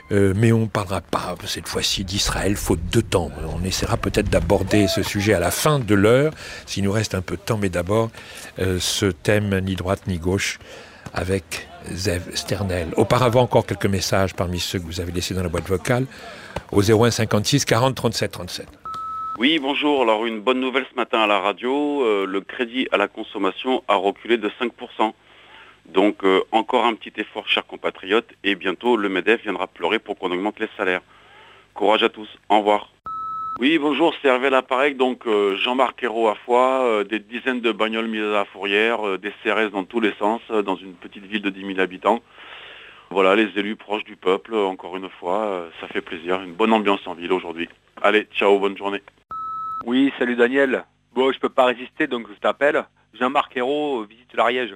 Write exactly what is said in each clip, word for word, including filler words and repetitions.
Euh, mais on ne parlera pas cette fois-ci d'Israël, faute de temps. On essaiera peut-être d'aborder ce sujet à la fin de l'heure, s'il nous reste un peu de temps, mais d'abord euh, ce thème ni droite ni gauche avec Zev Sternel. Auparavant, encore quelques messages parmi ceux que vous avez laissés dans la boîte vocale au zéro un cinquante-six quarante trente-sept trente-sept. Oui, bonjour. Alors une bonne nouvelle ce matin à la radio, euh, le crédit à la consommation a reculé de cinq pour cent. Donc euh, encore un petit effort, chers compatriotes, et bientôt le MEDEF viendra pleurer pour qu'on augmente les salaires. Courage à tous, au revoir. Oui, bonjour, c'est Hervé l'appareil, donc euh, Jean-Marc Ayrault à Foix, euh, des dizaines de bagnoles mises à la fourrière, euh, des C R S dans tous les sens, euh, dans une petite ville de dix mille habitants. Voilà, les élus proches du peuple, euh, encore une fois, euh, ça fait plaisir, une bonne ambiance en ville aujourd'hui. Allez, ciao, bonne journée. Oui, salut Daniel. Bon, je peux pas résister, donc je t'appelle. Jean-Marc Ayrault euh, visite l'Ariège.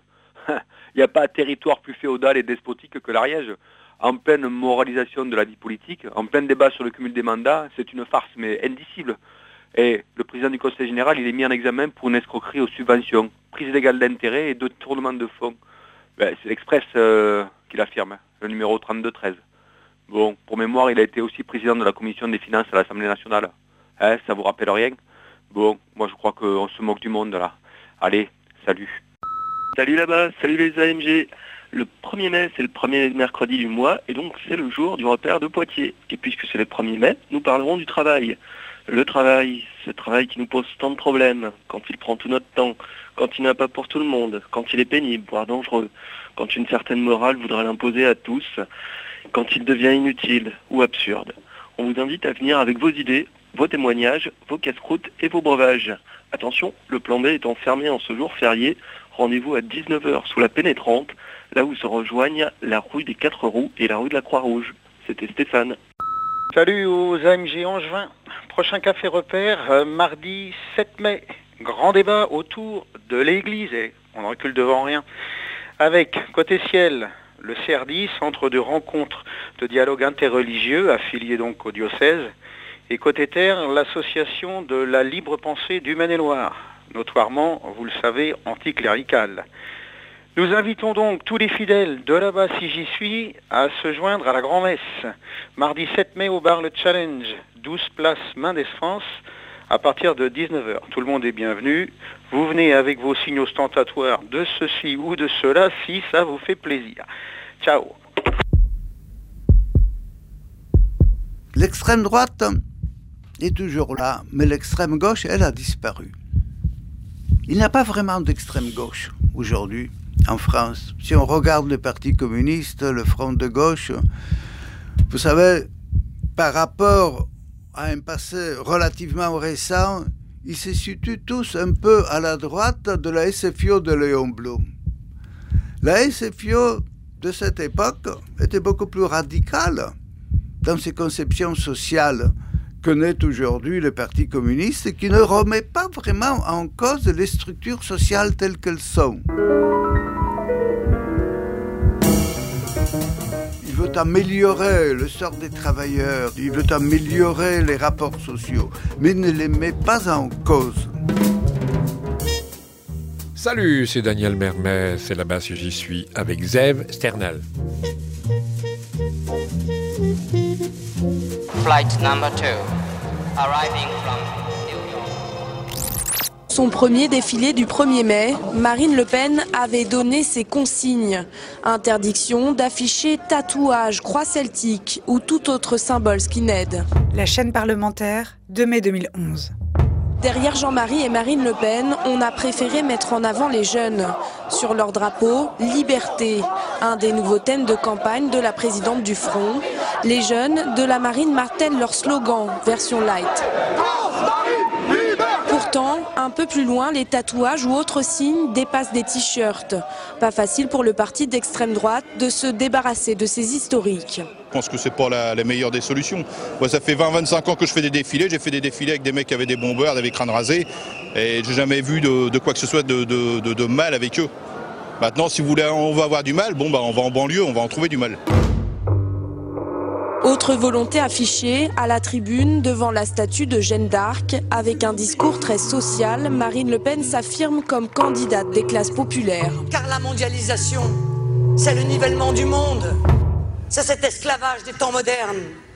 Il n'y a pas de territoire plus féodal et despotique que l'Ariège. En pleine moralisation de la vie politique, en plein débat sur le cumul des mandats, c'est une farce, mais indicible. Et le président du Conseil général, il est mis en examen pour une escroquerie aux subventions, prise illégale d'intérêt et détournement de fonds. Ben, c'est l'Express euh, qui l'affirme, le numéro trente-deux treize. Bon, pour mémoire, il a été aussi président de la commission des finances à l'Assemblée nationale. Hein, ça vous rappelle rien? Bon, moi je crois qu'on se moque du monde là. Allez, salut. Salut là-bas, salut les A M G. Le premier mai, c'est le premier mercredi du mois, et donc c'est le jour du repère de Poitiers. Et puisque c'est le premier mai, nous parlerons du travail. Le travail, ce travail qui nous pose tant de problèmes, quand il prend tout notre temps, quand il n'a pas pour tout le monde, quand il est pénible, voire dangereux, quand une certaine morale voudrait l'imposer à tous, quand il devient inutile ou absurde. On vous invite à venir avec vos idées, vos témoignages, vos casse-croûtes et vos breuvages. Attention, le plan B étant fermé en ce jour férié, rendez-vous à dix-neuf heures sous la pénétrante, là où se rejoignent la rue des Quatre Roues et la rue de la Croix-Rouge. C'était Stéphane. Salut aux A M G Angevin. Prochain café repère, euh, mardi sept mai. Grand débat autour de l'église, et on ne recule devant rien. Avec, côté ciel, le C R D I, Centre de rencontre de dialogue interreligieux, affilié donc au diocèse. Et côté terre, l'association de la libre pensée du Maine-et-Loire, notoirement, vous le savez, anticléricale. Nous invitons donc tous les fidèles de là-bas, si j'y suis, à se joindre à la grand-messe. Mardi sept mai au bar Le Challenge, douze place Mendes France, à partir de dix-neuf heures. Tout le monde est bienvenu. Vous venez avec vos signes ostentatoires de ceci ou de cela, si ça vous fait plaisir. Ciao. L'extrême droite est toujours là, mais l'extrême gauche, elle a disparu. Il n'y a pas vraiment d'extrême gauche aujourd'hui en France. Si on regarde le Parti communiste, le Front de gauche, vous savez, par rapport à un passé relativement récent, ils se situent tous un peu à la droite de la S F I O de Léon Blum. La S F I O de cette époque était beaucoup plus radicale dans ses conceptions sociales que n'est aujourd'hui le Parti communiste, qui ne remet pas vraiment en cause les structures sociales telles qu'elles sont. Il veut améliorer le sort des travailleurs, il veut améliorer les rapports sociaux, mais ne les met pas en cause. Salut, c'est Daniel Mermet, c'est là-bas si j'y suis, avec Zev Sternel. Flight number two, arriving from New York. Son premier défilé du premier mai, Marine Le Pen avait donné ses consignes. Interdiction d'afficher tatouage, croix celtique ou tout autre symbole skinhead. La chaîne parlementaire, deux mai deux mille onze. Derrière Jean-Marie et Marine Le Pen, on a préféré mettre en avant les jeunes. Sur leur drapeau, liberté, un des nouveaux thèmes de campagne de la présidente du Front. Les jeunes de la Marine martèlent leur slogan, version light. Pourtant, un peu plus loin, les tatouages ou autres signes dépassent des t-shirts. Pas facile pour le parti d'extrême droite de se débarrasser de ces historiques. Je pense que c'est pas la, la meilleure des solutions. Moi, ça fait vingt à vingt-cinq ans que je fais des défilés. J'ai fait des défilés avec des mecs qui avaient des bombeurs, avec crânes rasés. Et j'ai jamais vu de, de quoi que ce soit de, de, de, de mal avec eux. Maintenant, si vous voulez, on va avoir du mal, bon, bah, on va en banlieue, on va en trouver du mal. Autre volonté affichée à la tribune devant la statue de Jeanne d'Arc. Avec un discours très social, Marine Le Pen s'affirme comme candidate des classes populaires. Car la mondialisation, c'est le nivellement du monde. C'est cet esclavage des temps modernes.